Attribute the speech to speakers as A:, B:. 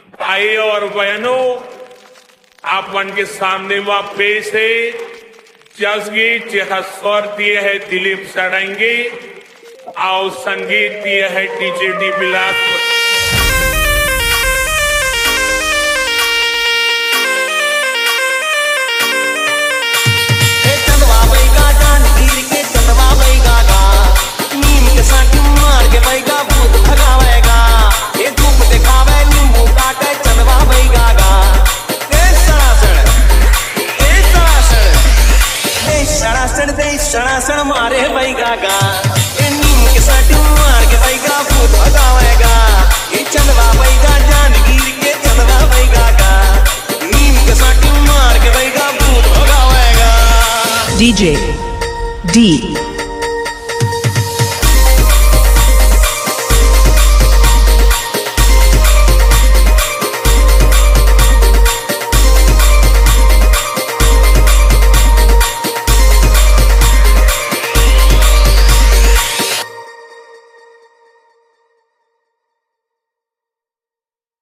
A: भाई और बहनों, अपन के सामने वह पेश है जसगीत जिसका स्वर दिए है दिलीप सड़ंगी और संगीत दिए है टीजेडी बिलासपुर।
B: सड़ासड़ मारे भाई गागा नीम के साटी मार के भाई गा भूत भगावेगा। ये चंदवा भाई गा जानगीर के चंदवा भाई गागा नीम के साटी मार के भाई गा भूत भगावेगा।
C: DJ D